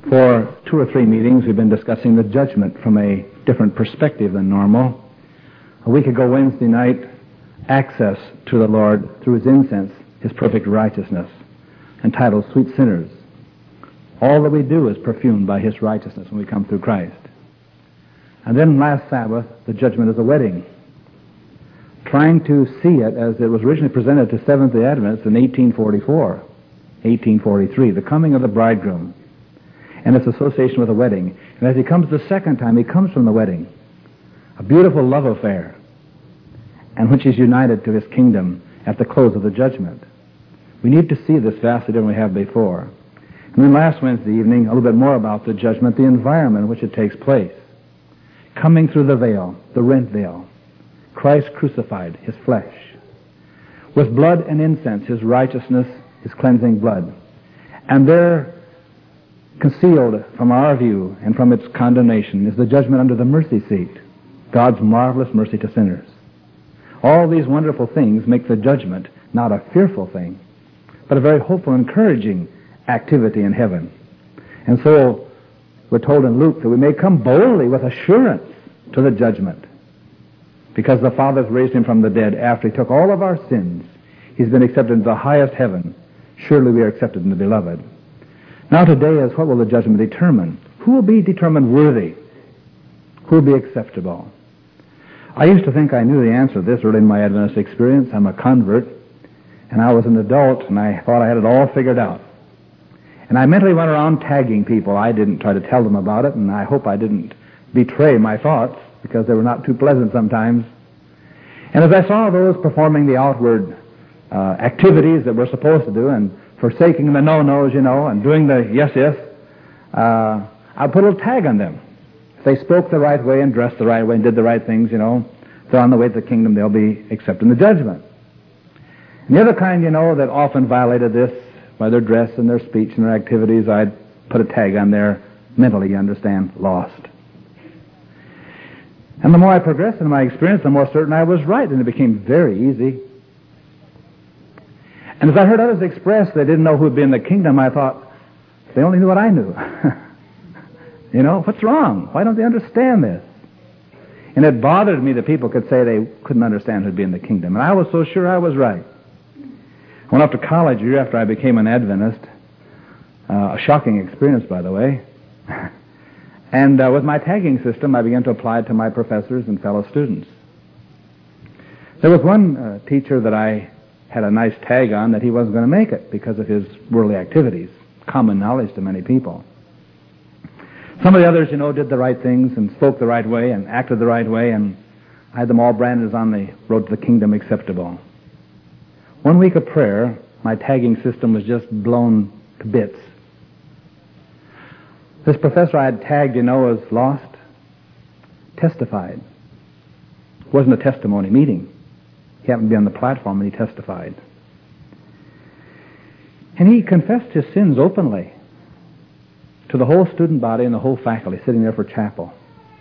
For 2 or 3 meetings, we've been discussing the judgment from a different perspective than normal. A week ago, Wednesday night, access to the Lord through His incense, His perfect righteousness, entitled Sweet Sinners. All that we do is perfumed by His righteousness when we come through Christ. And then last Sabbath, the judgment is a wedding. Trying to see it as it was originally presented to Seventh-day Adventists in 1844, 1843, the coming of the bridegroom and its association with a wedding. And as he comes the second time, he comes from the wedding, a beautiful love affair, and which is united to His kingdom at the close of the judgment. We need to see this vastly different than we have before. And then last Wednesday evening, a little bit more about the judgment, the environment in which it takes place. Coming through the veil, the rent veil, Christ crucified, His flesh. With blood and incense, His righteousness, His cleansing blood. And there, concealed from our view and from its condemnation, is the judgment under the mercy seat, God's marvelous mercy to sinners. All these wonderful things make the judgment not a fearful thing, but a very hopeful, encouraging activity in heaven. And so we're told in Luke that we may come boldly with assurance to the judgment, because the Father has raised Him from the dead after He took all of our sins. He's been accepted into the highest heaven. Surely we are accepted in the Beloved. Now today is, what will the judgment determine? Who will be determined worthy? Who will be acceptable? I used to think I knew the answer to this early in my Adventist experience. I'm a convert, and I was an adult, and I thought I had it all figured out. And I mentally went around tagging people. I didn't try to tell them about it, and I hope I didn't betray my thoughts, because they were not too pleasant sometimes. And as I saw those performing the outward activities that we're supposed to do, and forsaking the no-nos, and doing the yes-yes, I put a little tag on them. If they spoke the right way and dressed the right way and did the right things, they're on the way to the kingdom, they'll be accepting the judgment. And the other kind, that often violated this, by their dress and their speech and their activities, I'd put a tag on there, mentally, you understand, lost. And the more I progressed in my experience, the more certain I was right, and it became very easy. And as I heard others express they didn't know who would be in the kingdom, I thought, if they only knew what I knew. What's wrong? Why don't they understand this? And it bothered me that people could say they couldn't understand who'd be in the kingdom. And I was so sure I was right. I went off to college a year after I became an Adventist. A shocking experience, by the way. And with my tagging system, I began to apply it to my professors and fellow students. There was one teacher that I had a nice tag on that he wasn't going to make it because of his worldly activities, common knowledge to many people. Some of the others, did the right things and spoke the right way and acted the right way, and I had them all branded as on the road to the kingdom acceptable. 1 week of prayer, my tagging system was just blown to bits. This professor I had tagged, as lost, testified. It wasn't a testimony meeting. He happened to be on the platform and he testified. And he confessed his sins openly to the whole student body and the whole faculty sitting there for chapel.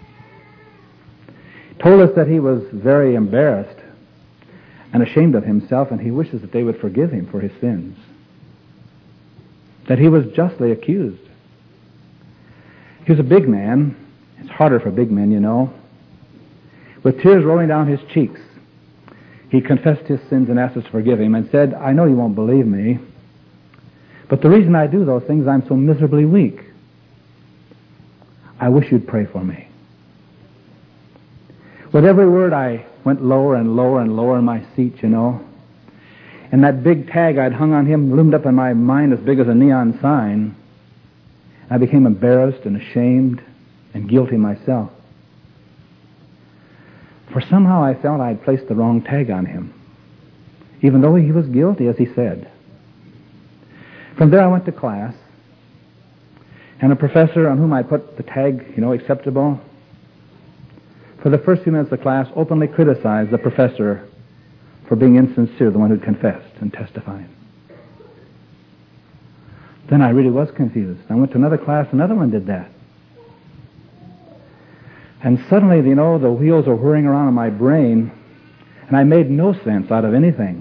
He told us that he was very embarrassed and ashamed of himself, and he wishes that they would forgive him for his sins. That he was justly accused. He was a big man. It's harder for big men, With tears rolling down his cheeks, he confessed his sins and asked us to forgive him and said, I know you won't believe me, but the reason I do those things, I'm so miserably weak. I wish you'd pray for me. With every word, I went lower and lower and lower in my seat, And that big tag I'd hung on him loomed up in my mind as big as a neon sign. I became embarrassed and ashamed and guilty myself. For somehow I felt I'd placed the wrong tag on him, even though he was guilty, as he said. From there I went to class, and a professor on whom I put the tag, acceptable, for the first few minutes of the class openly criticized the professor for being insincere, the one who'd confessed and testified. Then I really was confused. I went to another class, another one did that. And suddenly, the wheels were whirring around in my brain, and I made no sense out of anything.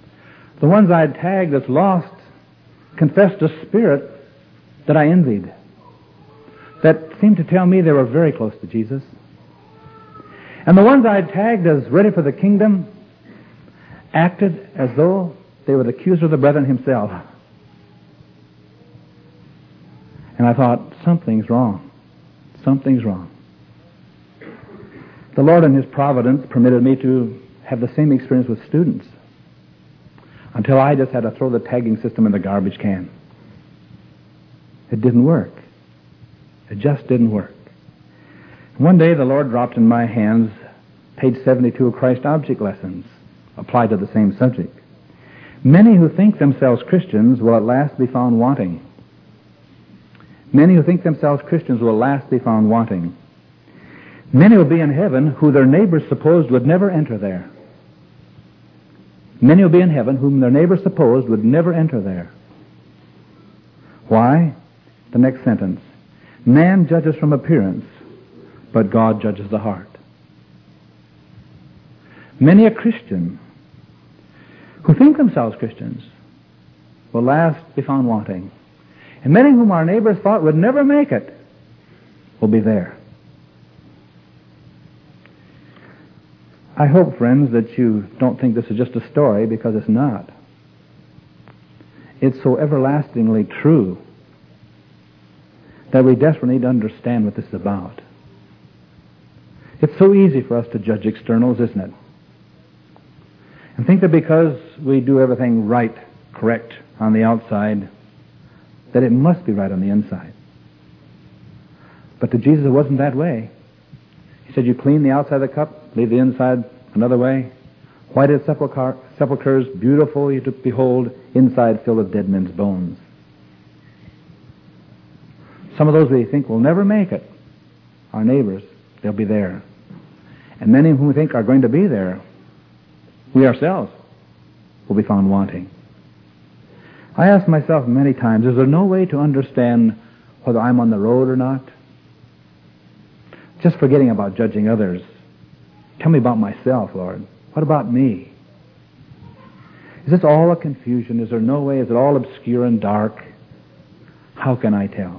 The ones I'd tagged as lost confessed a spirit that I envied. that seemed to tell me they were very close to Jesus. And the ones I tagged as ready for the kingdom acted as though they were the accuser of the brethren himself. And I thought, something's wrong. Something's wrong. The Lord in His providence permitted me to have the same experience with students until I just had to throw the tagging system in the garbage can. It didn't work. It just didn't work. One day the Lord dropped in my hands page 72 of Christ Object Lessons, applied to the same subject. Many who think themselves Christians will at last be found wanting. Many who think themselves Christians will at last be found wanting. Many will be in heaven who their neighbors supposed would never enter there. Many will be in heaven whom their neighbors supposed would never enter there. Why? The next sentence. Man judges from appearance, but God judges the heart. Many a Christian who think themselves Christians will last be found wanting. And many whom our neighbors thought would never make it will be there. I hope, friends, that you don't think this is just a story, because it's not. It's so everlastingly true that we desperately need to understand what this is about. It's so easy for us to judge externals, isn't it? And think that because we do everything right, correct on the outside, that it must be right on the inside. But to Jesus, it wasn't that way. He said, you clean the outside of the cup, leave the inside another way. White as sepulchres, beautiful you to behold, inside filled with dead men's bones. Some of those we think will never make it, our neighbors, they'll be there. And many whom we think are going to be there, we ourselves will be found wanting. I ask myself many times, is there no way to understand whether I'm on the road or not? Just forgetting about judging others. Tell me about myself, Lord. What about me? Is this all a confusion? Is there no way? Is it all obscure and dark? How can I tell?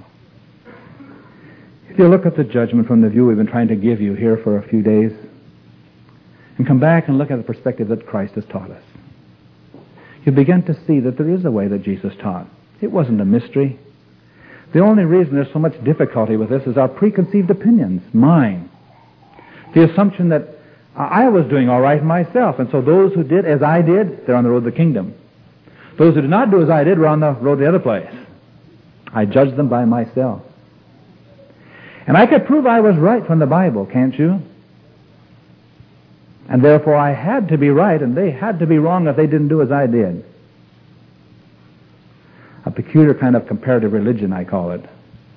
If you look at the judgment from the view we've been trying to give you here for a few days, and come back and look at the perspective that Christ has taught us, you begin to see that there is a way that Jesus taught. It wasn't a mystery. The only reason there's so much difficulty with this is our preconceived opinions, mine. The assumption that I was doing all right myself, and so those who did as I did, they're on the road to the kingdom. Those who did not do as I did were on the road to the other place. I judged them by myself. And I could prove I was right from the Bible, can't you? And therefore I had to be right, and they had to be wrong if they didn't do as I did. A peculiar kind of comparative religion, I call it.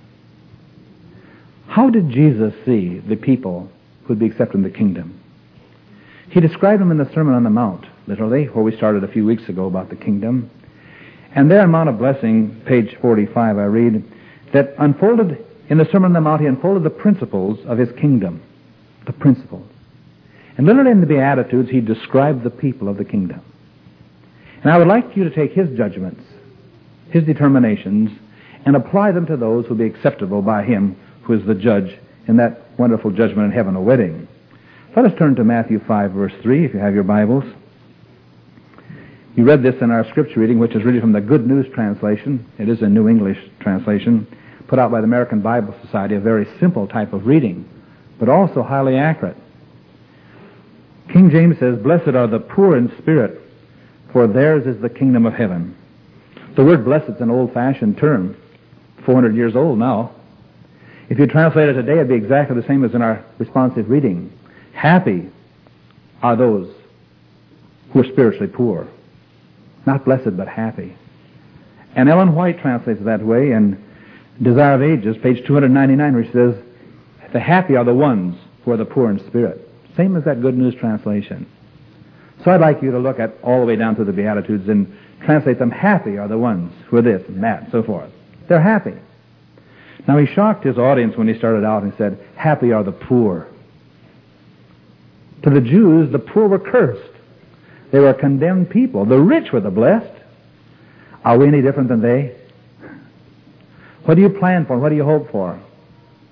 How did Jesus see the people who would be accepted in the kingdom? He described them in the Sermon on the Mount, literally, where we started a few weeks ago about the kingdom. And there in Mount of Blessing, page 45, I read, that unfolded in the Sermon on the Mount, he unfolded the principles of his kingdom. The principles. And literally in the Beatitudes, he described the people of the kingdom. And I would like you to take his judgments, his determinations, and apply them to those who will be acceptable by him who is the judge in that wonderful judgment in heaven, a wedding. Let us turn to Matthew 5, verse 3, if you have your Bibles. You read this in our scripture reading, which is really from the Good News translation. It is a New English translation, put out by the American Bible Society, a very simple type of reading, but also highly accurate. King James says, "Blessed are the poor in spirit, for theirs is the kingdom of heaven." The word blessed is an old-fashioned term, 400 years old now. If you translate it today, it'd be exactly the same as in our responsive reading. Happy are those who are spiritually poor. Not blessed, but happy. And Ellen White translates it that way in Desire of Ages, page 299, where she says, "The happy are the ones who are the poor in spirit." Same as that Good News translation. So I'd like you to look at all the way down to the Beatitudes and translate them. Happy are the ones who are this and that and so forth. They're happy. Now he shocked his audience when he started out and said, "Happy are the poor." To the Jews, the poor were cursed. They were a condemned people. The rich were the blessed. Are we any different than they? What do you plan for? What do you hope for?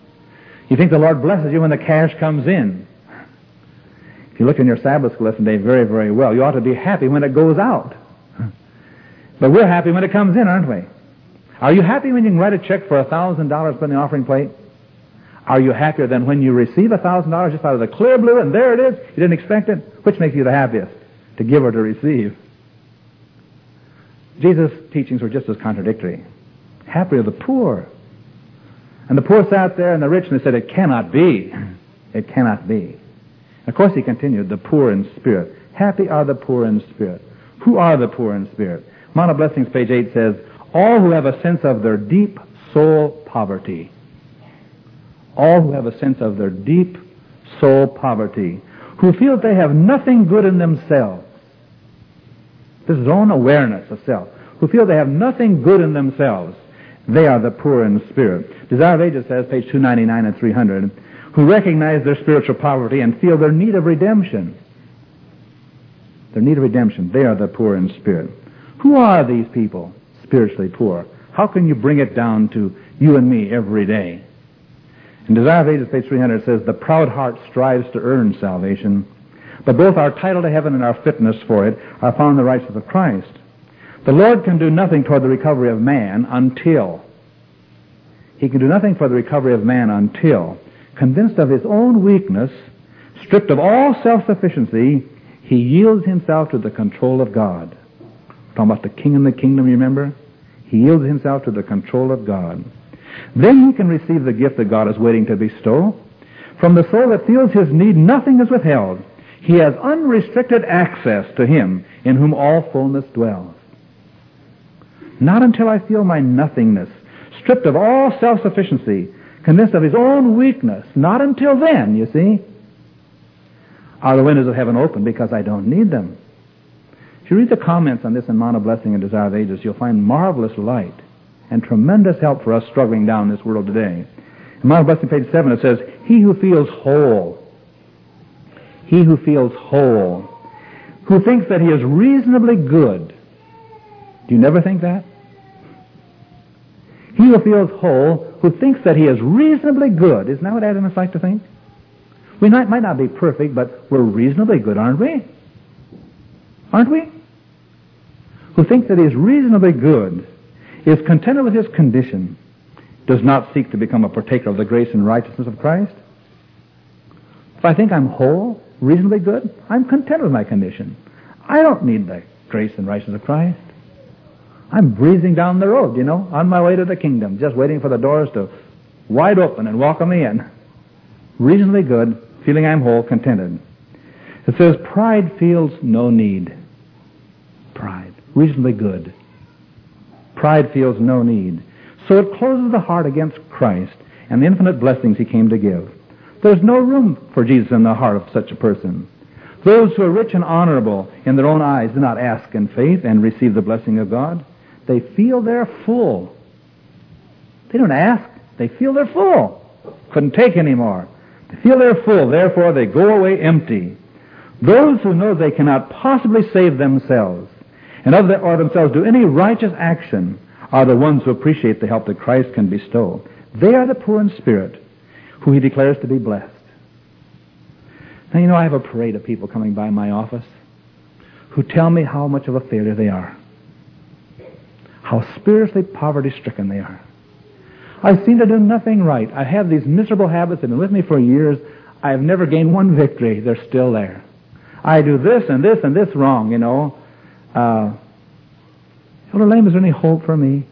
You think the Lord blesses you when the cash comes in. If you look in your Sabbath school lesson today very, very well, you ought to be happy when it goes out. But we're happy when it comes in, aren't we? Are you happy when you can write a check for $1,000 put in the offering plate? Are you happier than when you receive $1,000 just out of the clear blue and there it is? You didn't expect it? Which makes you the happiest, to give or to receive? Jesus' teachings were just as contradictory. Happy are the poor. And the poor sat there and the rich, and they said, it cannot be. It cannot be. Of course, he continued, the poor in spirit. Happy are the poor in spirit. Who are the poor in spirit? Mount of Blessings, page 8 says, all who have a sense of their deep soul poverty. All who have a sense of their deep soul poverty. Who feel they have nothing good in themselves. This is own awareness of self. Who feel they have nothing good in themselves. They are the poor in spirit. Desire of Ages says, page 299 and 300, who recognize their spiritual poverty and feel their need of redemption. Their need of redemption. They are the poor in spirit. Who are these people, spiritually poor? How can you bring it down to you and me every day? In Desire of Ages, page 300, it says, the proud heart strives to earn salvation, but both our title to heaven and our fitness for it are found in the righteousness of Christ. The Lord can do nothing toward the recovery of man until, He can do nothing for the recovery of man until, convinced of his own weakness, stripped of all self-sufficiency, he yields himself to the control of God. We're talking about the king and the kingdom, you remember? He yields himself to the control of God. Then he can receive the gift that God is waiting to bestow. From the soul that feels his need, nothing is withheld. He has unrestricted access to him in whom all fullness dwells. Not until I feel my nothingness, stripped of all self-sufficiency, convinced of his own weakness, not until then, you see, are the windows of heaven open, because I don't need them. If you read the comments on this in Mount of Blessing and Desire of Ages, you'll find marvelous light and tremendous help for us struggling down this world today. In Mount of Blessing, page 7, it says, he who feels whole, who thinks that he is reasonably good. Do you never think that? He who feels whole, who thinks that he is reasonably good. Isn't that what Adamites like to think? We might not be perfect, but we're reasonably good, aren't we? Aren't we? Who thinks that he is reasonably good, is contented with his condition, does not seek to become a partaker of the grace and righteousness of Christ. If I think I'm whole, reasonably good, I'm content with my condition. I don't need the grace and righteousness of Christ. I'm breezing down the road, on my way to the kingdom, just waiting for the doors to wide open and welcome me in. Reasonably good, feeling I'm whole, contented. It says, pride feels no need. Pride. Reasonably good. Pride feels no need. So it closes the heart against Christ and the infinite blessings he came to give. There's no room for Jesus in the heart of such a person. Those who are rich and honorable in their own eyes do not ask in faith and receive the blessing of God. They feel they're full. They don't ask. They feel they're full. Couldn't take any more. They feel they're full. Therefore, they go away empty. Those who know they cannot possibly save themselves and or themselves do any righteous action are the ones who appreciate the help that Christ can bestow. They are the poor in spirit, who he declares to be blessed. Now, I have a parade of people coming by my office who tell me how much of a failure they are, how spiritually poverty-stricken they are. I seem to do nothing right. I have these miserable habits that have been with me for years. I have never gained one victory. They're still there. I do this and this and this wrong, Elder Lame, is there any hope for me?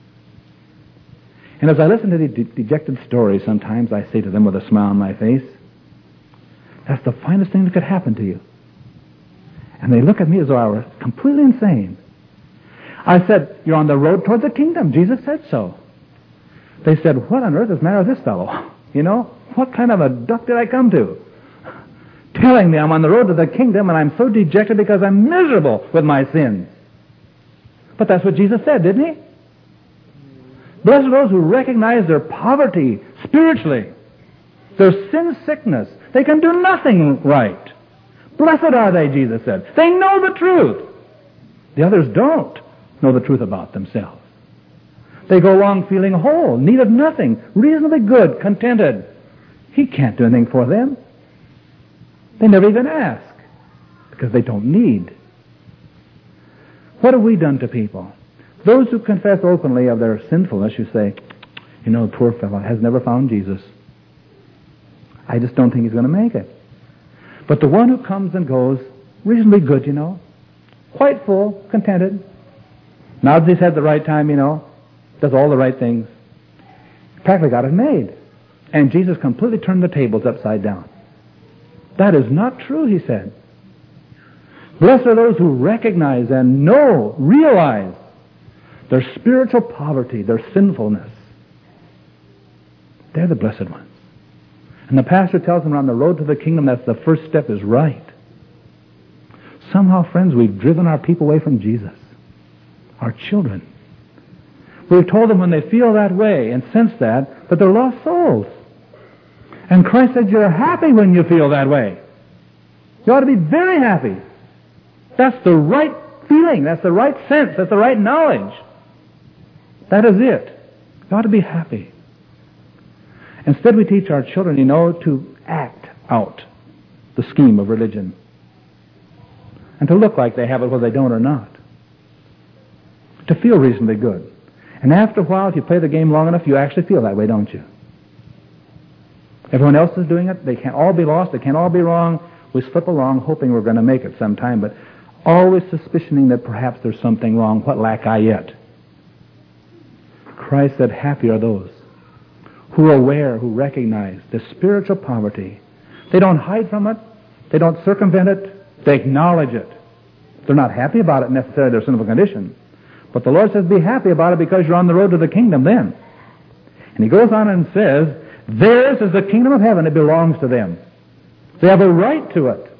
And as I listen to the dejected stories, sometimes I say to them with a smile on my face, that's the finest thing that could happen to you. And they look at me as though I were completely insane. I said, you're on the road toward the kingdom. Jesus said so. They said, what on earth is the matter with this fellow? What kind of a duck did I come to? Telling me I'm on the road to the kingdom and I'm so dejected because I'm miserable with my sins. But that's what Jesus said, didn't he? Blessed are those who recognize their poverty spiritually, their sin sickness. They can do nothing right. Blessed are they, Jesus said. They know the truth. The others don't know the truth about themselves. They go along feeling whole, need of nothing, reasonably good, contented. He can't do anything for them. They never even ask because they don't need. What have we done to people? Those who confess openly of their sinfulness, you say, you know, the poor fellow has never found Jesus. I just don't think he's going to make it. But the one who comes and goes, reasonably good, you know, quite full, contented, nods his head at the right time, you know, does all the right things, practically got it made. And Jesus completely turned the tables upside down. That is not true, he said. Blessed are those who recognize and know, realize their spiritual poverty, their sinfulness. They're the blessed ones. And the pastor tells them on the road to the kingdom that's the first step is right. Somehow, friends, we've driven our people away from Jesus, our children. We've told them when they feel that way and sense that they're lost souls. And Christ said, you're happy when you feel that way. You ought to be very happy. That's the right feeling. That's the right sense. That's the right knowledge. That is it. You ought to be happy. Instead, we teach our children, you know, to act out the scheme of religion. And to look like they have it whether they don't or not. To feel reasonably good. And after a while, if you play the game long enough, you actually feel that way, don't you? Everyone else is doing it. They can't all be lost. They can't all be wrong. We slip along hoping we're going to make it sometime, but always suspicioning that perhaps there's something wrong. What lack I yet? Christ said, happy are those who are aware, who recognize the spiritual poverty. They don't hide from it. They don't circumvent it. They acknowledge it. They're not happy about it necessarily, their sinful condition. But the Lord says, be happy about it because you're on the road to the kingdom then. And he goes on and says, theirs is the kingdom of heaven. It belongs to them. They have a right to it.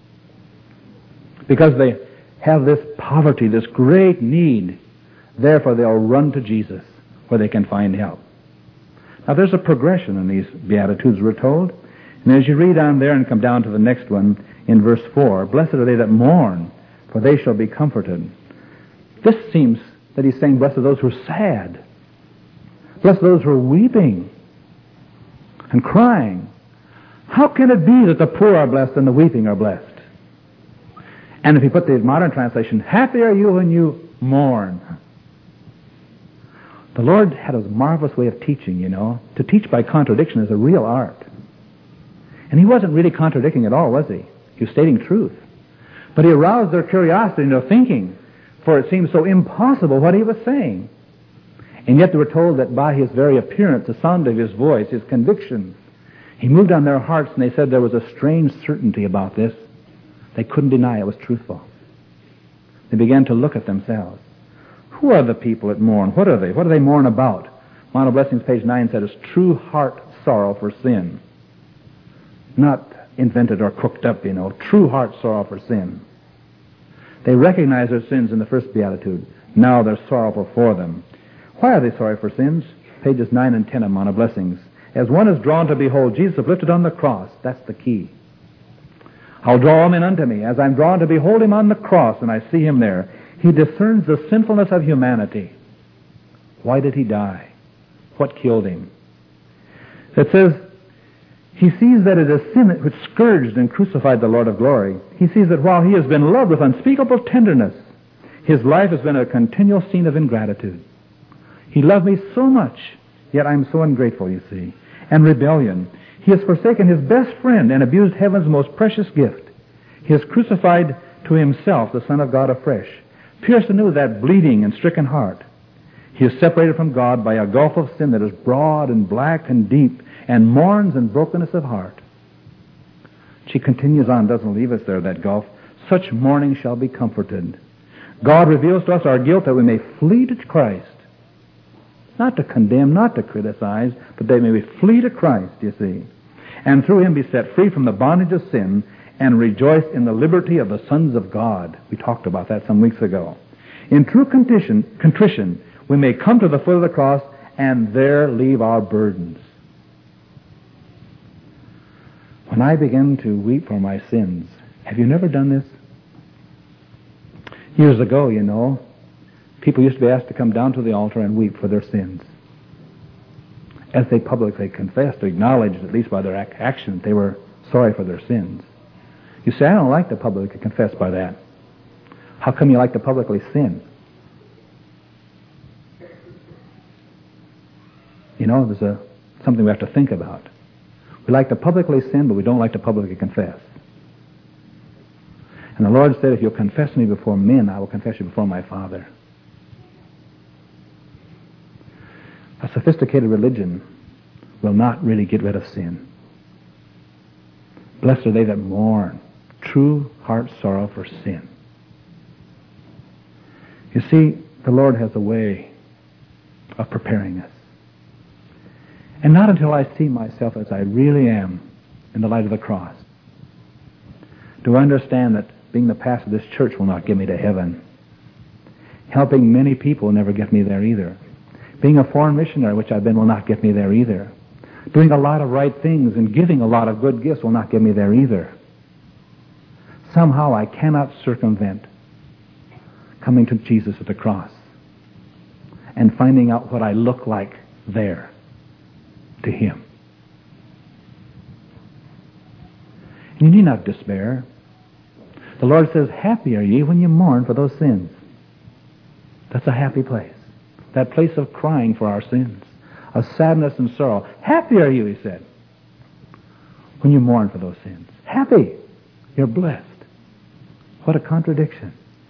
Because they have this poverty, this great need. Therefore, they'll run to Jesus where they can find help. Now, there's a progression in these Beatitudes, we're told. And as you read on there and come down to the next one, in verse 4, blessed are they that mourn, for they shall be comforted. This seems that he's saying, blessed are those who are sad. Blessed are those who are weeping and crying. How can it be that the poor are blessed and the weeping are blessed? And if you put the modern translation, happy are you when you mourn. The Lord had a marvelous way of teaching, you know. To teach by contradiction is a real art. And he wasn't really contradicting at all, was he? He was stating truth. But he aroused their curiosity into thinking, for it seemed so impossible what he was saying. And yet they were told that by his very appearance, the sound of his voice, his conviction, he moved on their hearts, and they said there was a strange certainty about this. They couldn't deny it was truthful. They began to look at themselves. Who are the people that mourn? What are they? What do they mourn about? Mount of Blessings, page 9, said it's true heart sorrow for sin. Not invented or cooked up, you know. True heart sorrow for sin. They recognize their sins in the first beatitude. Now they're sorrowful for them. Why are they sorry for sins? Pages 9 and 10 of Mount of Blessings. As one is drawn to behold Jesus lifted on the cross. That's the key. I'll draw him in unto me. As I'm drawn to behold him on the cross and I see him there, he discerns the sinfulness of humanity. Why did he die? What killed him? It says, he sees that it is sin which scourged and crucified the Lord of glory. He sees that while he has been loved with unspeakable tenderness, his life has been a continual scene of ingratitude. He loved me so much, yet I'm so ungrateful, you see. And rebellion. He has forsaken his best friend and abused heaven's most precious gift. He has crucified to himself the Son of God afresh, pierced anew that bleeding and stricken heart. He is separated from God by a gulf of sin that is broad and black and deep, and mourns in brokenness of heart. She continues on, doesn't leave us there, that gulf. Such mourning shall be comforted. God reveals to us our guilt that we may flee to Christ. Not to condemn, not to criticize, but they may flee to Christ, you see. And through him be set free from the bondage of sin and rejoice in the liberty of the sons of God. We talked about that some weeks ago. In true contrition, we may come to the foot of the cross and there leave our burdens. When I begin to weep for my sins, have you never done this? Years ago, you know, people used to be asked to come down to the altar and weep for their sins. as they publicly confessed or acknowledged, at least by their actions, they were sorry for their sins. You say, I don't like to publicly confess by that. How come you like to publicly sin? You know, there's something we have to think about. We like to publicly sin, but we don't like to publicly confess. And the Lord said, if you'll confess me before men, I will confess you before my Father. A sophisticated religion will not really get rid of sin. Blessed are they that mourn, true heart sorrow for sin. You see, the Lord has a way of preparing us. And not until I see myself as I really am in the light of the cross do I understand that being the pastor of this church will not get me to heaven. Helping many people will never get me there either. Being a foreign missionary, which I've been, will not get me there either. Doing a lot of right things and giving a lot of good gifts will not get me there either. Somehow I cannot circumvent coming to Jesus at the cross and finding out what I look like there to Him. And you need not despair. The Lord says, happy are ye when you mourn for those sins. That's a happy place. That place of crying for our sins, of sadness and sorrow. Happy are you, He said, when you mourn for those sins. Happy. You're blessed. What a contradiction.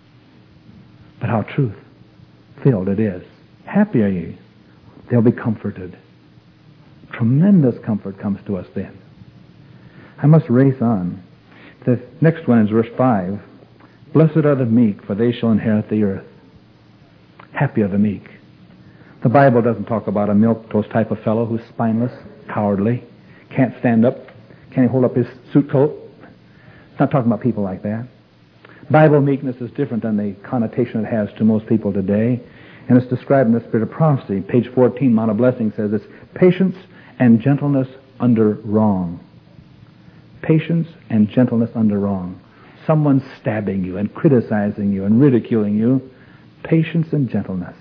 But how truth-filled it is. Happy are you. They'll be comforted. Tremendous comfort comes to us then. I must race on. The next one is verse 5. Blessed are the meek, for they shall inherit the earth. Happy are the meek. The Bible doesn't talk about a milquetoast type of fellow who's spineless, cowardly, can't stand up, can't hold up his suit coat. It's not talking about people like that. Bible meekness is different than the connotation it has to most people today, and it's described in the spirit of prophecy. Page 14, Mount of Blessing says it's patience and gentleness under wrong. Patience and gentleness under wrong. Someone stabbing you and criticizing you and ridiculing you. Patience and gentleness.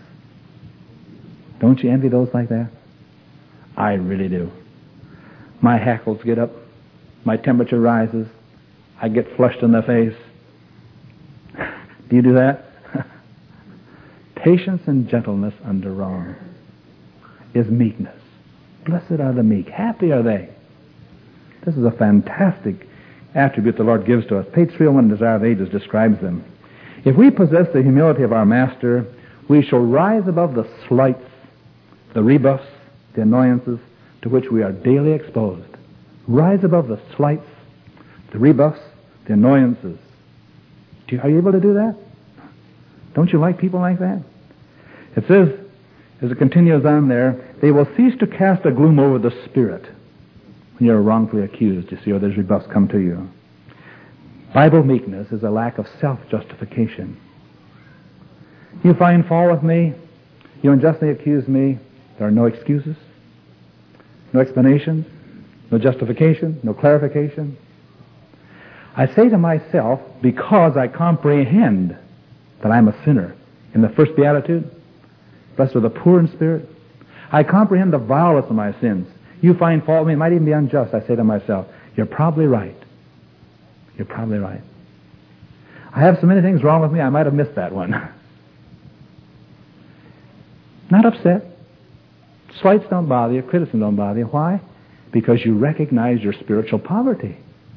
Don't you envy those like that? I really do. My hackles get up. My temperature rises. I get flushed in the face. Do you do that? Patience and gentleness under wrong is meekness. Blessed are the meek. Happy are they. This is a fantastic attribute the Lord gives to us. Page 301, Desire of Ages, describes them. If we possess the humility of our Master, we shall rise above the slights, the rebuffs, the annoyances to which we are daily exposed. Rise above the slights, the rebuffs, the annoyances. Are you able to do that? Don't you like people like that? It says, as it continues on there, they will cease to cast a gloom over the spirit when you're wrongfully accused, you see, or there's rebuffs come to you. Bible meekness is a lack of self-justification. You find fault with me, you unjustly accuse me, there are no excuses, no explanations, no justification, no clarification. I say to myself, because I comprehend that I'm a sinner. In the first beatitude, blessed are the poor in spirit. I comprehend the vileness of my sins. You find fault with me, it might even be unjust. I say to myself, you're probably right. You're probably right. I have so many things wrong with me, I might have missed that one. Not upset. Slights don't bother you, criticism don't bother you. Why? Because you recognize your spiritual poverty.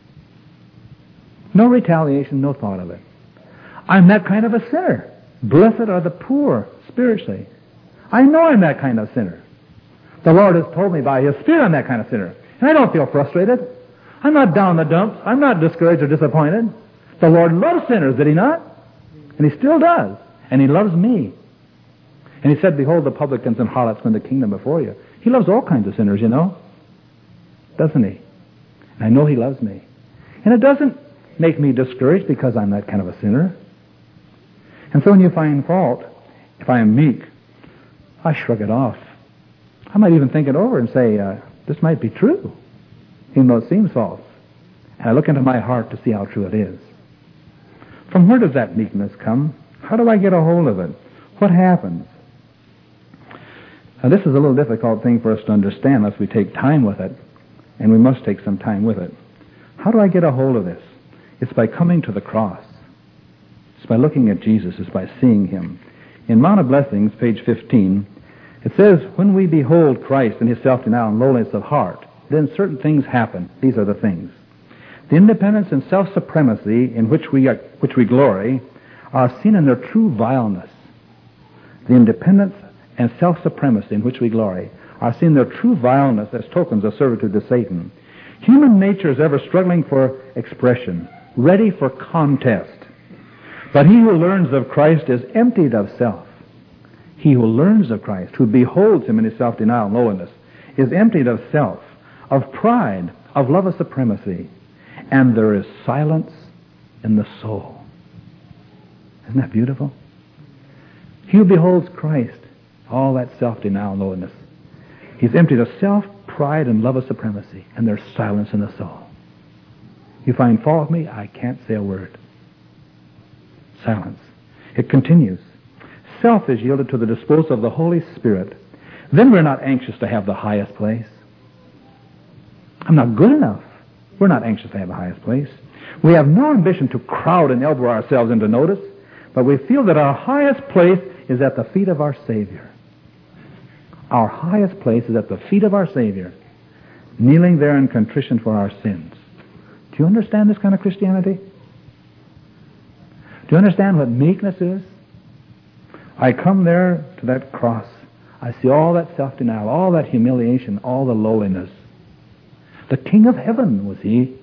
No retaliation, no thought of it. I'm that kind of a sinner. Blessed are the poor spiritually. I know I'm that kind of sinner. The Lord has told me by His Spirit I'm that kind of sinner. And I don't feel frustrated. I'm not down in the dumps. I'm not discouraged or disappointed. The Lord loves sinners, did He not? And He still does. And He loves me. And He said, behold the publicans and harlots in the kingdom before you. He loves all kinds of sinners, you know. Doesn't He? And I know He loves me. And it doesn't make me discouraged because I'm that kind of a sinner. And so when you find fault, if I am meek, I shrug it off. I might even think it over and say, this might be true, even though it seems false. And I look into my heart to see how true it is. From where does that meekness come? How do I get a hold of it? What happens? Now, this is a little difficult thing for us to understand unless we take time with it, and we must take some time with it. How do I get a hold of this? It's by coming to the cross. It's by looking at Jesus. It's by seeing him. In Mount of Blessings, page 15, it says, when we behold Christ in his self-denial and lowliness of heart, then certain things happen. These are the things. The independence and self-supremacy in which we glory are seen in their true vileness. The independence and self-supremacy in which we glory are seen in their true vileness as tokens of servitude to Satan. Human nature is ever struggling for expression, ready for contest. But he who learns of Christ is emptied of self. He who learns of Christ, who beholds him in his self-denial and lowliness, is emptied of self, of pride, of love of supremacy, and there is silence in the soul. Isn't that beautiful? He who beholds Christ, all that self-denial and lowliness, he's emptied of self, pride, and love of supremacy, and there's silence in the soul. You find fault with me, I can't say a word. Silence. It continues. Self is yielded to the disposal of the Holy Spirit. Then we're not anxious to have the highest place. I'm not good enough. We're not anxious to have the highest place. We have no ambition to crowd and elbow ourselves into notice, but we feel that our highest place is at the feet of our Savior. Our highest place is at the feet of our Savior, kneeling there in contrition for our sins. Do you understand this kind of Christianity? Do you understand what meekness is? I come there to that cross. I see all that self-denial, all that humiliation, all the lowliness. The King of Heaven was he.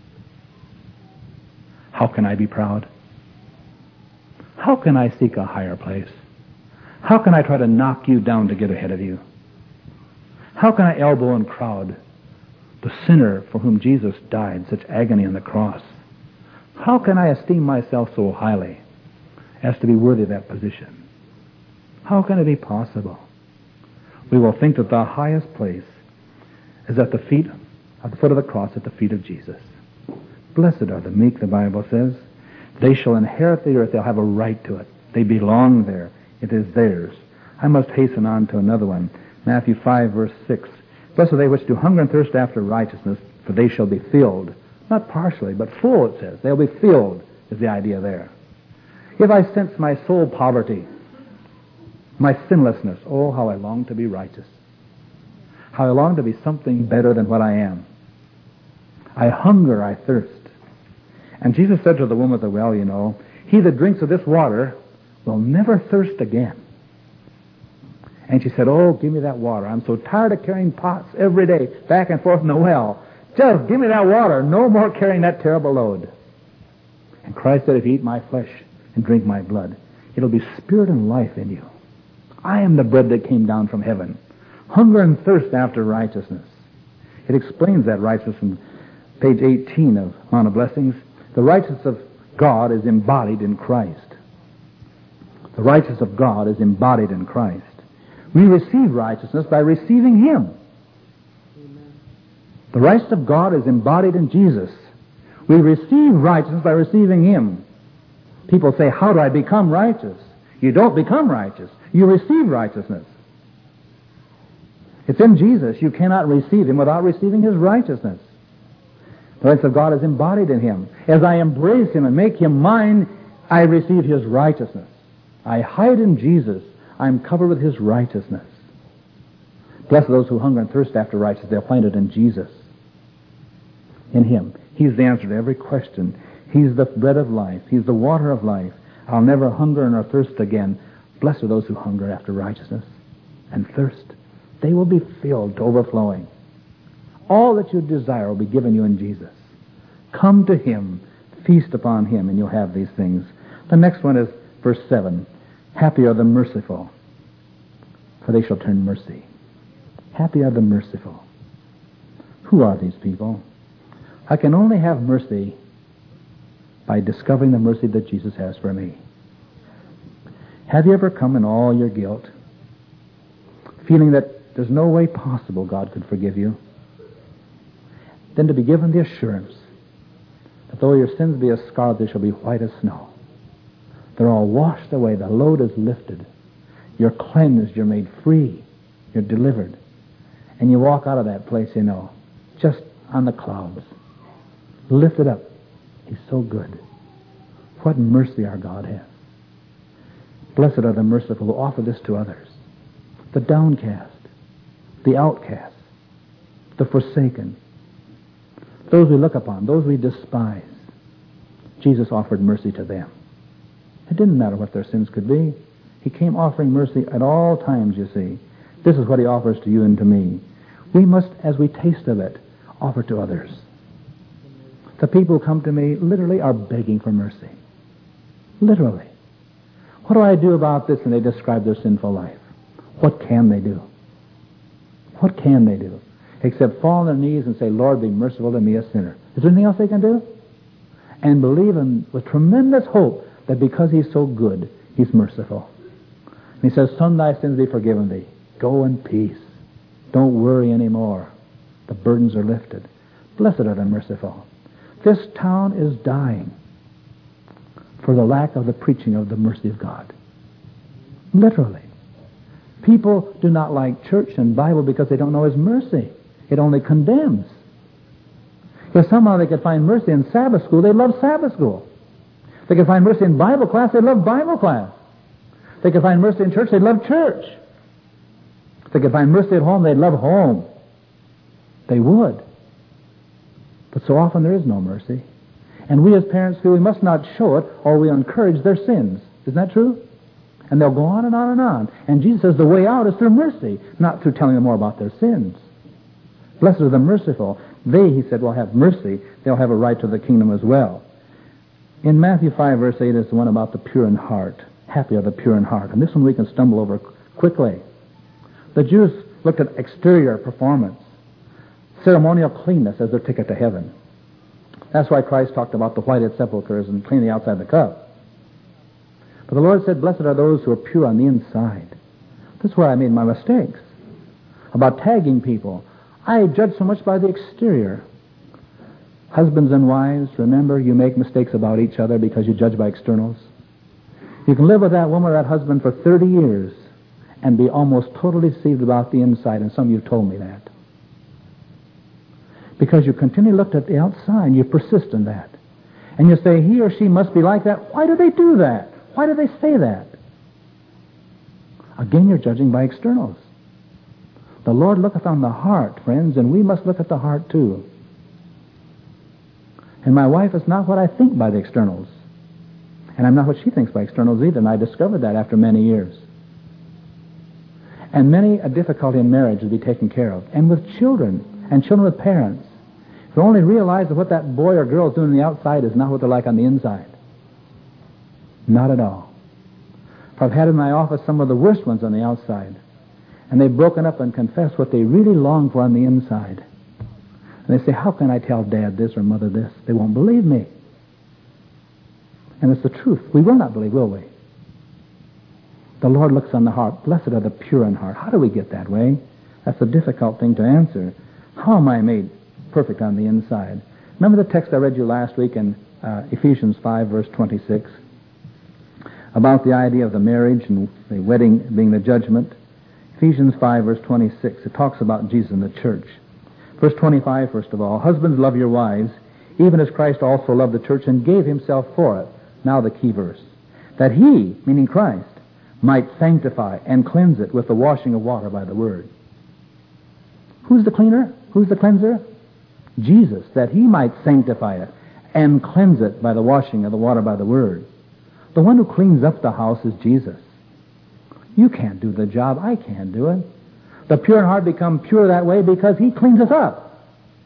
How can I be proud? How can I seek a higher place? How can I try to knock you down to get ahead of you? How can I elbow and crowd the sinner for whom Jesus died, such agony on the cross? How can I esteem myself so highly as to be worthy of that position? How can it be possible? We will think that the highest place is at the foot of the cross, at the feet of Jesus. Blessed are the meek, the Bible says. They shall inherit the earth. They'll have a right to it. They belong there. It is theirs. I must hasten on to another one. Matthew 5, verse 6. Blessed are they which do hunger and thirst after righteousness, for they shall be filled. Not partially, but full, it says. They'll be filled, is the idea there. If I sense my soul poverty, my sinlessness, oh, how I long to be righteous. How I long to be something better than what I am. I hunger, I thirst. And Jesus said to the woman at the well, you know, he that drinks of this water will never thirst again. And she said, oh, give me that water. I'm so tired of carrying pots every day back and forth in the well. Just give me that water. No more carrying that terrible load. And Christ said, if you eat my flesh and drink my blood, it'll be spirit and life in you. I am the bread that came down from heaven. Hunger and thirst after righteousness. It explains that righteousness in page 18 of Mount of Blessings. The righteousness of God is embodied in Christ. The righteousness of God is embodied in Christ. We receive righteousness by receiving him. Amen. The righteousness of God is embodied in Jesus. We receive righteousness by receiving him. People say, how do I become righteous? You don't become righteous. You receive righteousness. It's in Jesus. You cannot receive him without receiving his righteousness. The righteousness of God is embodied in him. As I embrace him and make him mine, I receive his righteousness. I hide in Jesus. I'm covered with his righteousness. Blessed are those who hunger and thirst after righteousness. They'll find it in Jesus. In him. He's the answer to every question. He's the bread of life. He's the water of life. I'll never hunger nor thirst again. Blessed are those who hunger after righteousness and thirst. They will be filled to overflowing. All that you desire will be given you in Jesus. Come to him, feast upon him, and you'll have these things. The next one is verse 7. Happy are the merciful, for they shall turn mercy. Happy are the merciful. Who are these people? I can only have mercy by discovering the mercy that Jesus has for me. Have you ever come in all your guilt, feeling that there's no way possible God could forgive you? Then to be given the assurance that though your sins be as scarlet, they shall be white as snow. They're all washed away. The load is lifted. You're cleansed. You're made free. You're delivered. And you walk out of that place, just on the clouds. Lifted up. He's so good. What mercy our God has. Blessed are the merciful who offer this to others. The downcast, the outcast, the forsaken, those we look upon, those we despise. Jesus offered mercy to them. It didn't matter what their sins could be. He came offering mercy at all times, you see. This is what he offers to you and to me. We must, as we taste of it, offer to others. The people who come to me literally are begging for mercy. Literally. What do I do about this? And they describe their sinful life. What can they do? What can they do? Except fall on their knees and say, Lord, be merciful to me, a sinner. Is there anything else they can do? And believe in with tremendous hope that because he's so good, he's merciful. And he says, Son, thy sins be forgiven thee. Go in peace. Don't worry anymore. The burdens are lifted. Blessed are the merciful. This town is dying for the lack of the preaching of the mercy of God. Literally. People do not like church and Bible because they don't know his mercy. It only condemns. If somehow they could find mercy in Sabbath school, they love Sabbath school. If they could find mercy in Bible class, they love Bible class. If they could find mercy in church, they love church. If they could find mercy at home, they'd love home. They would. But so often there is no mercy. And we as parents feel we must not show it or we encourage their sins. Isn't that true? And they'll go on and on and on. And Jesus says the way out is through mercy, not through telling them more about their sins. Blessed are the merciful. They, he said, will have mercy. They'll have a right to the kingdom as well. In Matthew 5, verse 8 is the one about the pure in heart. Happy are the pure in heart. And this one we can stumble over quickly. The Jews looked at exterior performance, ceremonial cleanness as their ticket to heaven. That's why Christ talked about the whited sepulchres and clean the outside of the cup. But the Lord said, blessed are those who are pure on the inside. This is where I made my mistakes. About tagging people. I judge so much by the exterior. Husbands and wives, remember, you make mistakes about each other because you judge by externals. You can live with that woman or that husband for 30 years and be almost totally deceived about the inside, and some of you told me that. Because you continually looked at the outside, you persist in that. And you say, he or she must be like that. Why do they do that? Why do they say that? Again, you're judging by externals. The Lord looketh on the heart, friends, and we must look at the heart too. And my wife is not what I think by the externals. And I'm not what she thinks by externals either, and I discovered that after many years. And many a difficulty in marriage will be taken care of. And with children, and children with parents. If we only realize that what that boy or girl is doing on the outside is not what they're like on the inside. Not at all. For I've had in my office some of the worst ones on the outside. And they've broken up and confessed what they really long for on the inside. And they say, how can I tell Dad this or Mother this? They won't believe me. And it's the truth. We will not believe, will we? The Lord looks on the heart. Blessed are the pure in heart. How do we get that way? That's a difficult thing to answer. How am I made perfect on the inside? Remember the text I read you last week in Ephesians 5, verse 26, about the idea of the marriage and the wedding being the judgment. Ephesians 5, verse 26, it talks about Jesus and the church. Verse 25, first of all, husbands, love your wives, even as Christ also loved the church and gave himself for it. Now the key verse. That he, meaning Christ, might sanctify and cleanse it with the washing of water by the word. Who's the cleaner? Who's the cleanser? Jesus, that he might sanctify it and cleanse it by the washing of the water by the word. The one who cleans up the house is Jesus. You can't do the job. I can't do it. The pure in heart become pure that way because he cleans us up.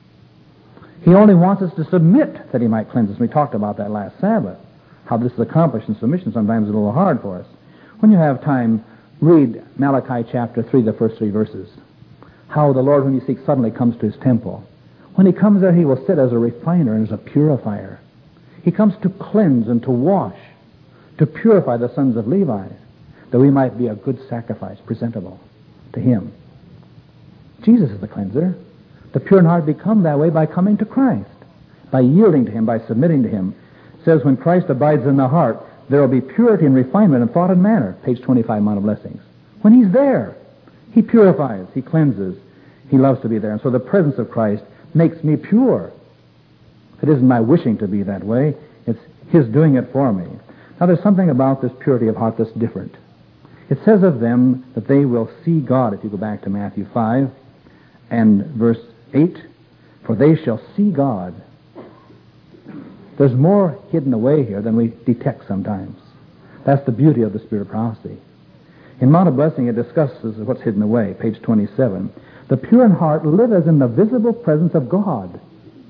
He only wants us to submit that he might cleanse us. We talked about that last Sabbath. How this is accomplished in submission sometimes is a little hard for us. When you have time, read Malachi chapter 3, the first 3 verses. How the Lord, whom you seek, suddenly comes to his temple. When he comes there, he will sit as a refiner and as a purifier. He comes to cleanse and to wash, to purify the sons of Levi, that we might be a good sacrifice, presentable to him. Jesus is the cleanser. The pure in heart become that way by coming to Christ, by yielding to him, by submitting to him. It says, when Christ abides in the heart, there will be purity and refinement in thought and manner. Page 25, Mount of Blessings. When he's there, He purifies. He cleanses. He loves to be there. And so the presence of Christ makes me pure. It isn't my wishing to be that way. It's His doing it for me. Now there's something about this purity of heart that's different. It says of them that they will see God, if you go back to Matthew 5 and verse 8, for they shall see God. There's more hidden away here than we detect sometimes. That's the beauty of the Spirit of prophecy. In Mount of Blessing, it discusses what's hidden away, page 27. The pure in heart live as in the visible presence of God.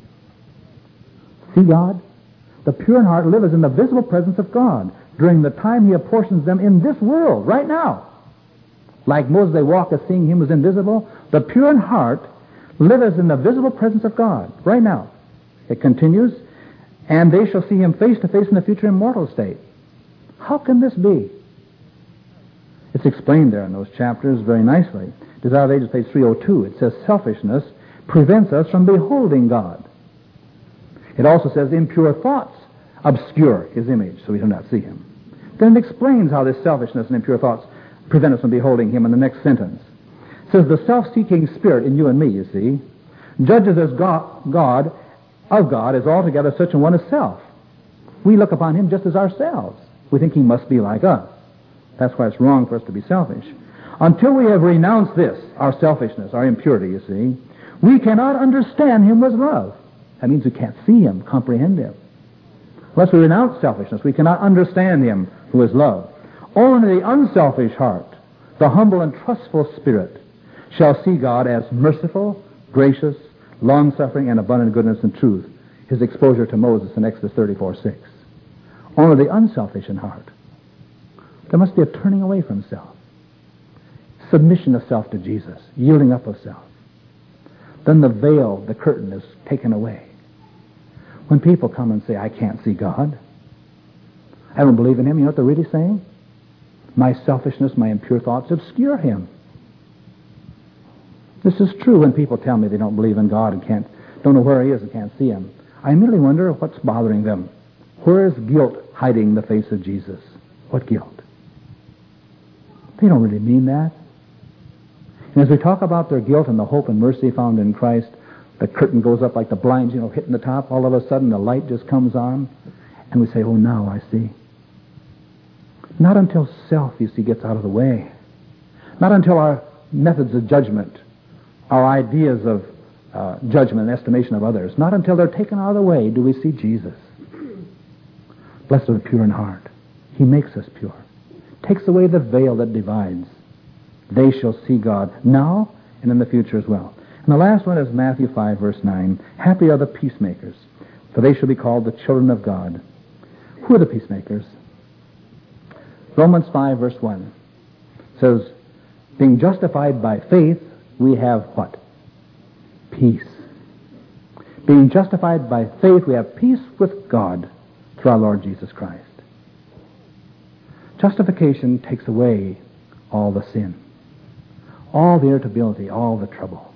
See God? The pure in heart live as in the visible presence of God during the time He apportions them in this world, right now. Like Moses, they walk as seeing Him was invisible. The pure in heart live as in the visible presence of God, right now. It continues, and they shall see Him face to face in the future immortal state. How can this be? It's explained there in those chapters very nicely. Desire of Ages, page 302. It says selfishness prevents us from beholding God. It also says impure thoughts obscure His image, so we do not see Him. Then it explains how this selfishness and impure thoughts prevent us from beholding Him in the next sentence. It says the self-seeking spirit in you and me, you see, judges as God as altogether such a one as self. We look upon Him just as ourselves. We think He must be like us. That's why it's wrong for us to be selfish. Until we have renounced this, our selfishness, our impurity, you see, we cannot understand Him with love. That means we can't see Him, comprehend Him. Unless we renounce selfishness, we cannot understand Him who is love. Only the unselfish heart, the humble and trustful spirit, shall see God as merciful, gracious, long-suffering, and abundant goodness and truth. His exposure to Moses in Exodus 34:6. Only the unselfish in heart. There must be a turning away from self. Submission of self to Jesus. Yielding up of self. Then the veil, the curtain, is taken away. When people come and say, I can't see God, I don't believe in Him, you know what they're really saying? My selfishness, my impure thoughts obscure Him. This is true when people tell me they don't believe in God and don't know where He is and can't see Him. I merely wonder what's bothering them. Where is guilt hiding the face of Jesus? What guilt? They don't really mean that. And as we talk about their guilt and the hope and mercy found in Christ, the curtain goes up like the blinds, hitting the top. All of a sudden, the light just comes on, and we say, oh, now I see. Not until self, you see, gets out of the way. Not until our methods of judgment, our ideas of judgment and estimation of others, not until they're taken out of the way do we see Jesus. Blessed are the pure in heart. He makes us pure. Takes away the veil that divides. They shall see God now and in the future as well. And the last one is Matthew 5, verse 9. Happy are the peacemakers, for they shall be called the children of God. Who are the peacemakers? Romans 5, verse 1 says, being justified by faith, we have what? Peace. Being justified by faith, we have peace with God through our Lord Jesus Christ. Justification takes away all the sin, all the irritability, all the trouble,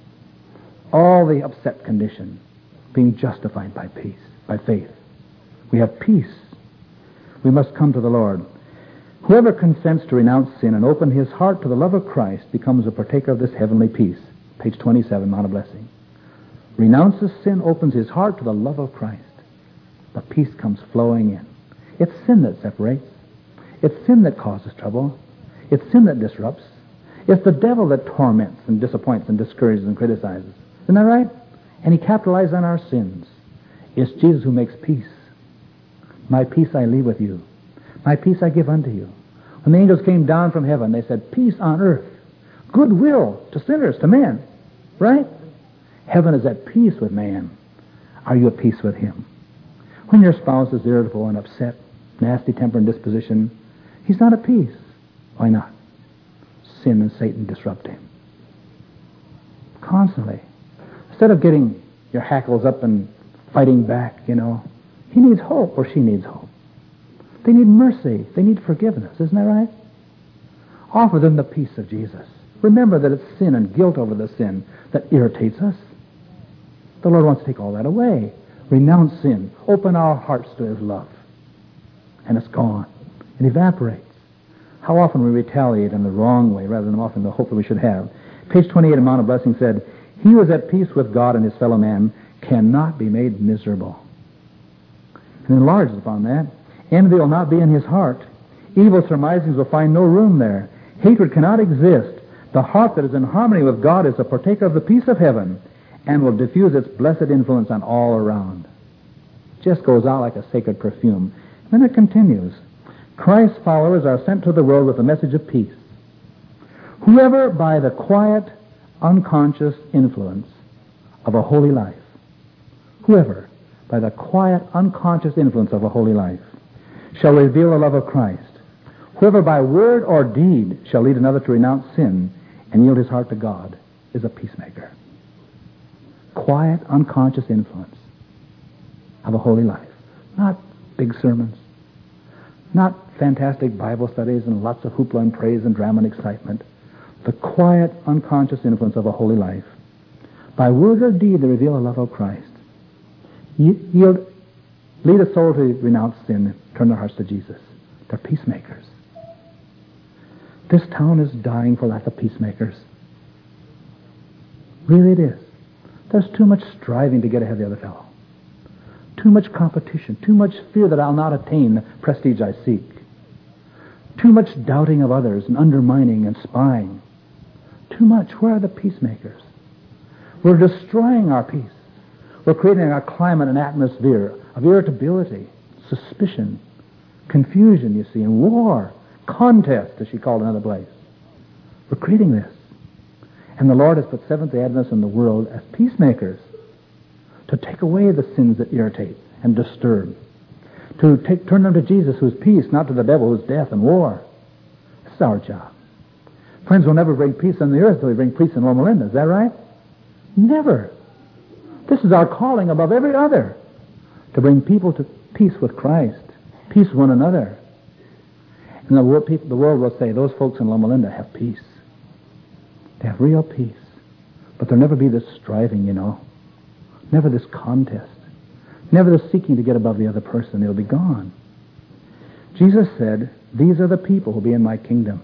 all the upset condition, being justified by peace, by faith. We have peace. We must come to the Lord. Whoever consents to renounce sin and open his heart to the love of Christ becomes a partaker of this heavenly peace. Page 27, Mount of Blessing. Renounces sin, opens his heart to the love of Christ. The peace comes flowing in. It's sin that separates. It's sin that causes trouble. It's sin that disrupts. It's the devil that torments and disappoints and discourages and criticizes. Isn't that right? And he capitalizes on our sins. It's Jesus who makes peace. My peace I leave with you. My peace I give unto you. When the angels came down from heaven, they said, peace on earth, goodwill to sinners, to men. Right? Heaven is at peace with man. Are you at peace with him? When your spouse is irritable and upset, nasty temper and disposition, he's not at peace. Why not? Sin and Satan disrupt him. Constantly. Instead of getting your hackles up and fighting back, he needs hope, or she needs hope. They need mercy. They need forgiveness. Isn't that right? Offer them the peace of Jesus. Remember that it's sin and guilt over the sin that irritates us. The Lord wants to take all that away. Renounce sin. Open our hearts to His love. And it's gone. It evaporates. How often we retaliate in the wrong way rather than offering the hope that we should have. Page 28 of Mount of Blessing said, he who is at peace with God and his fellow man cannot be made miserable. And enlarges upon that. Envy will not be in his heart. Evil surmisings will find no room there. Hatred cannot exist. The heart that is in harmony with God is a partaker of the peace of heaven and will diffuse its blessed influence on all around. Just goes out like a sacred perfume. Then it continues. Christ's followers are sent to the world with a message of peace. Whoever by the quiet, unconscious influence of a holy life, whoever by the quiet, unconscious influence of a holy life shall reveal the love of Christ, whoever by word or deed shall lead another to renounce sin and yield his heart to God is a peacemaker. Quiet, unconscious influence of a holy life. Not big sermons. Not fantastic Bible studies and lots of hoopla and praise and drama and excitement. The quiet, unconscious influence of a holy life. By word or deed, they reveal the love of Christ. Lead a soul to renounce sin, turn their hearts to Jesus. They're peacemakers. This town is dying for lack of peacemakers. Really it is. There's too much striving to get ahead of the other fellow. Too much competition. Too much fear that I'll not attain the prestige I seek. Too much doubting of others and undermining and spying. Too much. Where are the peacemakers? We're destroying our peace. We're creating a climate and atmosphere of irritability, suspicion, confusion, you see, and war, contest, as she called another place. We're creating this. And the Lord has put Seventh-day Adventists in the world as peacemakers to take away the sins that irritate and disturb, to turn them to Jesus, who's peace, not to the devil, who's death and war. This is our job. Friends will never bring peace on the earth until we bring peace in Loma Linda. Is that right? Never. This is our calling above every other, to bring people to peace with Christ, peace with one another. And the world will say, those folks in Loma Linda have peace. They have real peace. But there'll never be this striving, you know. Never this contest. Never the seeking to get above the other person. It'll be gone. Jesus said, these are the people who will be in my kingdom.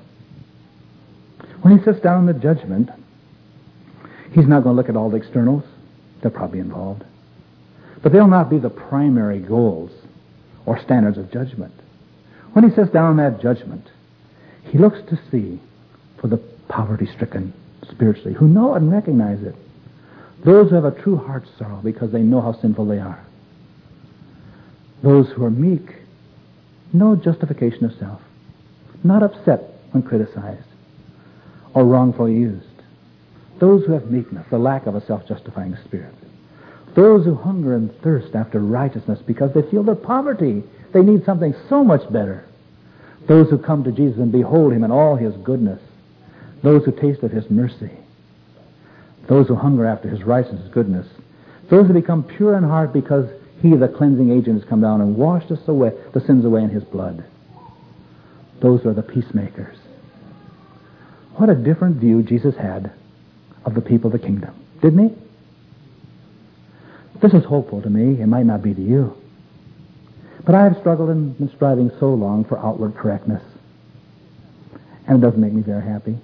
When he sits down in the judgment, he's not going to look at all the externals. They're probably involved. But they'll not be the primary goals or standards of judgment. When he sits down in that judgment, he looks to see for the poverty-stricken spiritually, who know and recognize it. Those who have a true heart sorrow because they know how sinful they are. Those who are meek, no justification of self, not upset when criticized or wrongfully used. Those who have meekness, the lack of a self-justifying spirit. Those who hunger and thirst after righteousness because they feel their poverty. They need something so much better. Those who come to Jesus and behold him in all his goodness. Those who taste of his mercy. Those who hunger after his righteousness, goodness. Those who become pure in heart because he, the cleansing agent, has come down and washed us away, the sins away in his blood. Those are the peacemakers. What a different view Jesus had of the people of the kingdom, didn't he? This is hopeful to me. It might not be to you. But I have struggled and been striving so long for outward correctness. And it doesn't make me very happy.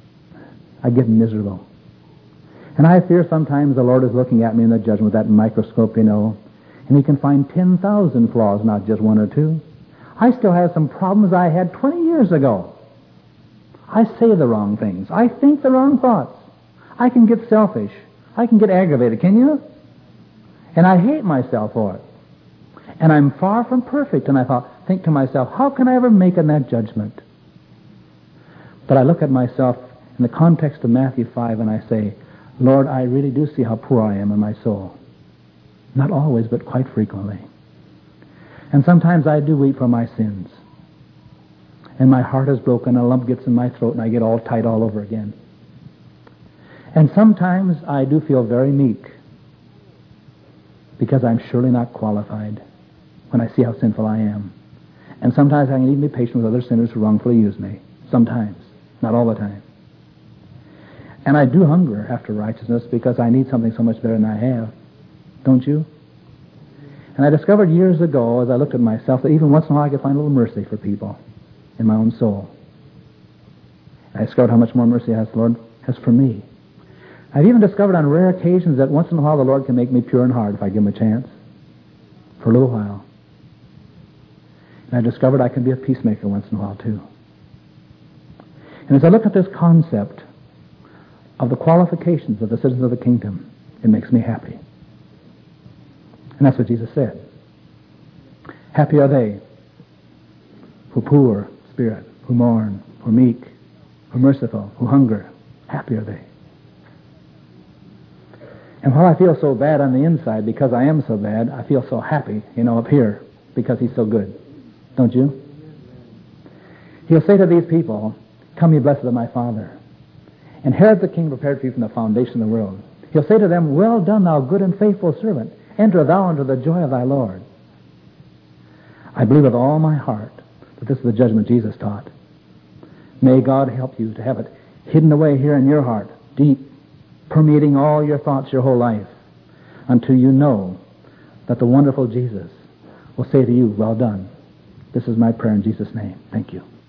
I get miserable. And I fear sometimes the Lord is looking at me in the judgment with that microscope, you know, and he can find 10,000 flaws, not just one or two. I still have some problems I had 20 years ago. I say the wrong things. I think the wrong thoughts. I can get selfish. I can get aggravated. Can you? And I hate myself for it. And I'm far from perfect. And I think to myself, how can I ever make in that judgment? But I look at myself in the context of Matthew 5 and I say, Lord, I really do see how poor I am in my soul. Not always, but quite frequently. And sometimes I do weep for my sins. And my heart is broken, a lump gets in my throat, and I get all tight all over again. And sometimes I do feel very meek, because I'm surely not qualified when I see how sinful I am. And sometimes I can even be patient with other sinners who wrongfully use me. Sometimes. Not all the time. And I do hunger after righteousness because I need something so much better than I have. Don't you? And I discovered years ago, as I looked at myself, that even once in a while I could find a little mercy for people in my own soul. I discovered how much more mercy the Lord has for me. I've even discovered on rare occasions that once in a while the Lord can make me pure in heart if I give Him a chance. For a little while. And I discovered I can be a peacemaker once in a while too. And as I look at this concept of the qualifications of the citizens of the kingdom, it makes me happy. And that's what Jesus said. Happy are they who are poor in spirit, who mourn, who are meek, who are merciful, who hunger. Happy are they. And while I feel so bad on the inside because I am so bad, I feel so happy, up here because He's so good. Don't you? He'll say to these people, come ye blessed of my Father. And Herod the king prepared for you from the foundation of the world. He'll say to them, well done, thou good and faithful servant. Enter thou into the joy of thy Lord. I believe with all my heart that this is the judgment Jesus taught. May God help you to have it hidden away here in your heart, deep, permeating all your thoughts your whole life, until you know that the wonderful Jesus will say to you, well done. This is my prayer in Jesus' name. Thank you.